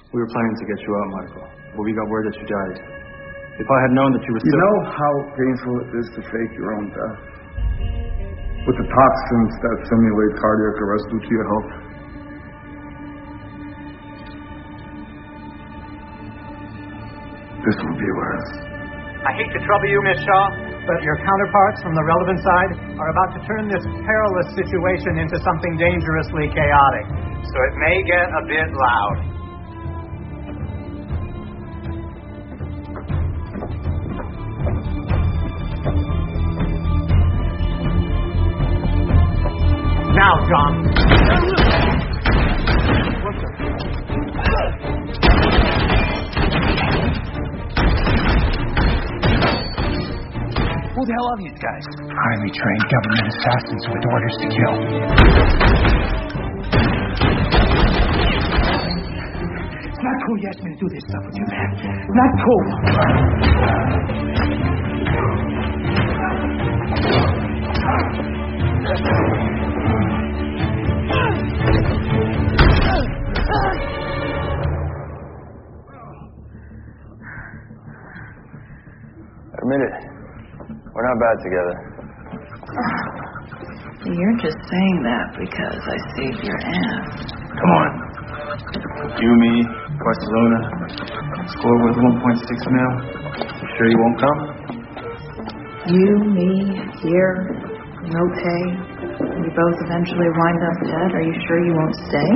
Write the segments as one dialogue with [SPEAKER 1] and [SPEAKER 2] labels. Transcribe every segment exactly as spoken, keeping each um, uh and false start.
[SPEAKER 1] We were planning to get you out, Michael, but we got word that you died. If I had known that you were
[SPEAKER 2] You
[SPEAKER 1] still...
[SPEAKER 2] know how painful it is to fake your own death? With the toxins that simulate cardiac arrest due to your health. This will be worse.
[SPEAKER 3] I hate to trouble you, Miss Shaw, but your counterparts from the relevant side are about to turn this perilous situation into something dangerously chaotic. So it may get a bit loud. Now, John. What the...
[SPEAKER 4] Who the hell are these guys? Highly trained government assassins with orders to kill. It's not cool you asked me to do this stuff with you, man. Not cool.
[SPEAKER 1] Admit it. We're not bad together.
[SPEAKER 5] You're just saying that because I saved your ass.
[SPEAKER 1] Come on. You, me, Barcelona. Score was one point six mil. You sure you won't come?
[SPEAKER 5] You, me, here, no pay. We both eventually wind up dead. Are you sure you won't stay?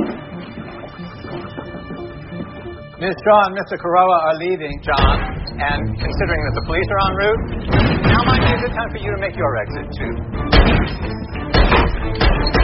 [SPEAKER 3] Miss Shaw and Mister Kuroa are leaving, John. And considering that the police are en route, now might be a good time for you to make your exit, too.